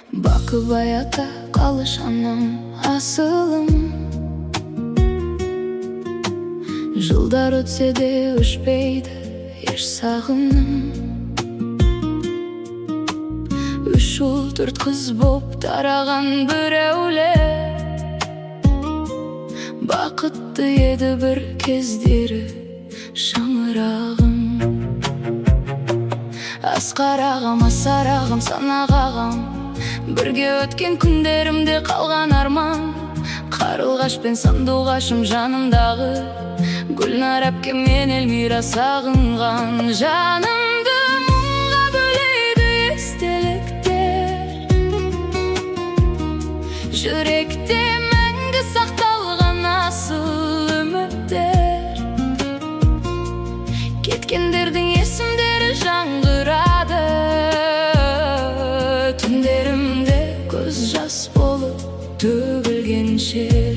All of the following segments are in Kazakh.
Бакыбай ата калыш анам асылым. Жылдар өтсе де өшпейді еш сағыным. Үш ұл төрт қыз боп тараған бір әулет. Бақытты еді бір кездері шаңырағым. Асқар ағам, асар ағам, санақ ағам, бірге өткен күндерімде қалған арман. Қарлығаш пен сандуғашым жанымдағы, Гүлнар әпкем мен Эльмира сағынған. Жанымды мұңға бөлейді естеліктер, жүректе мәңгі сақталған асыл үміттер. Кеткендердің есімдері жаңғырады, түндерімде көз жас болып төгілген шер.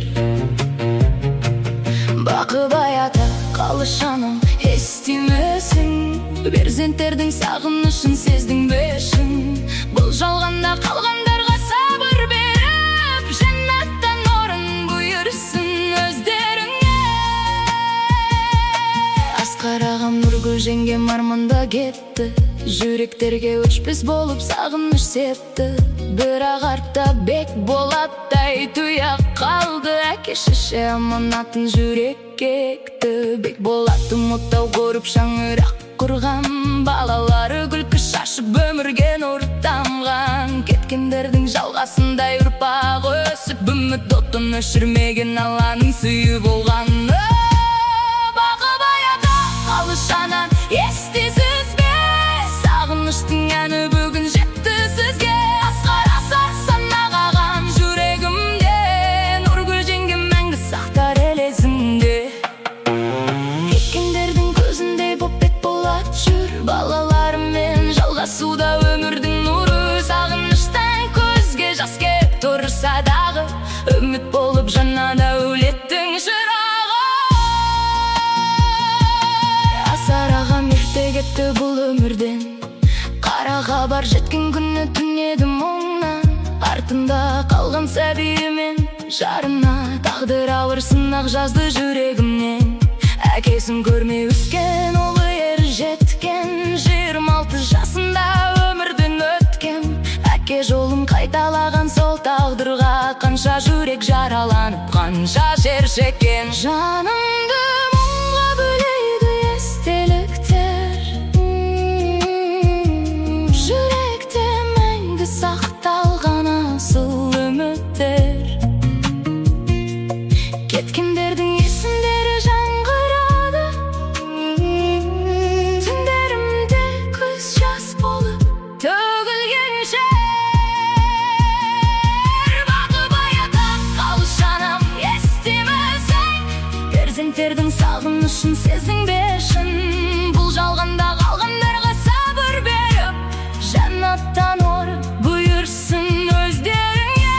Бакыбай ата калыш анам естимесің, перзенттердің сағынышын сездің бешің. Бұл жалғанда қалғандарға сабыр беріп, жәннаттан орын бұйырсын өздеріңе. Асқар ағам, Нұргүл жеңгем арманда кетті, жүректерге өшпес болып сағыныш септі. Бірақ артта Бекболаттай тұяқ қалды, әке шеше аманатын жүрекке екті. Бекболатты мұттау көріп шаңырақ құрған, балалары күлкі шашып өмірге нұр тамған. Кеткендердің жалғасындай ұрпақ өсіп, үміт отын өшірмеген Алланың сыйы болған. Бакыбай ата калыш анам естисіз бе, сағыныштың әні бүгін жетті сізге. Асқар, асар, санақ ағам жүрегімде, Нұргүл жеңгем мәңгі сақтар ел есінде. Кеткендердің көзіндей боп Бекболат жүр, балаларымен жалғасуда өмірдің нұры. Сағыныштан көзге жас кеп тұрса дағы, үміт болып жанада өлеттің шырағы. Асар ағам ерте кетті бұл өмірден, қара хабар жеткен күні түнеді мұңнан. Артында қалған сәбиі мен жарына, тағдыр ауыр сынақ жазды жүрегімнен. Әкесін көрмей өскен ұлы ер жеткен, 26 жасында өмірден өткен. Әке жолын қайталаған сол тағдырға, қанша жүрек жараланып, қанша жер шеккен. Жанымды мұңға бөлейді естеліктер, жүректе мәңгі сақталған асыл үміттер. Кеткендердің есімдері жаңғырады, түндерімде көз жас болып төгілген шер. Бакыбай ата калыш анам естимесің, перзенттердің сағынышын сездің бешін. Бұл жалғанда қалғандарға сабыр беріп, жәннаттан орын бұйырсын өздеріңе.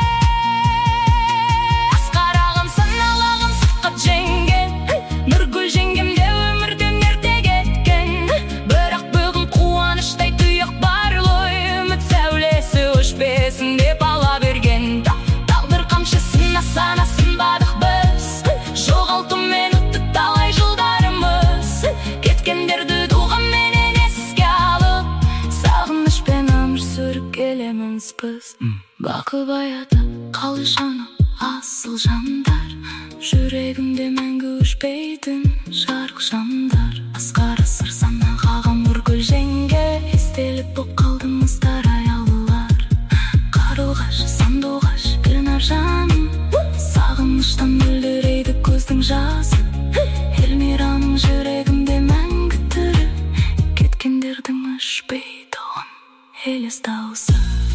Асқар ағам, санақ ағам сыққат жеңген, Нұргүл жеңгем де өмірден ерте кеткен. Бірақ бүгін қуаныштай тұяқ бар ғой, үміт сәулесі өшпесін деп ала берген. Тағдыр қамшысын асана сынбадық біз, жоғалтумен өтті талай жылдарымыз. Кеткендерді дұғаменен еске алып, сағынышпен өмір сүріп келеміз біз. Бакыбай ата калыш анам асыл жандар, жүрегімде мәңгі өшпейтін жарық жандар. Асқар, асар, санақ ағам, Нұргүл жеңге, естелік боп қалды мұздар аялылар. Қарлығаш, сандуғаш, Гүлнар жаным, сағыныштан мөлдірейді көздің жасы. Эльмираның жүрегімде мәңгі тірі, кеткендердің өшпей тұғын елес дауысы.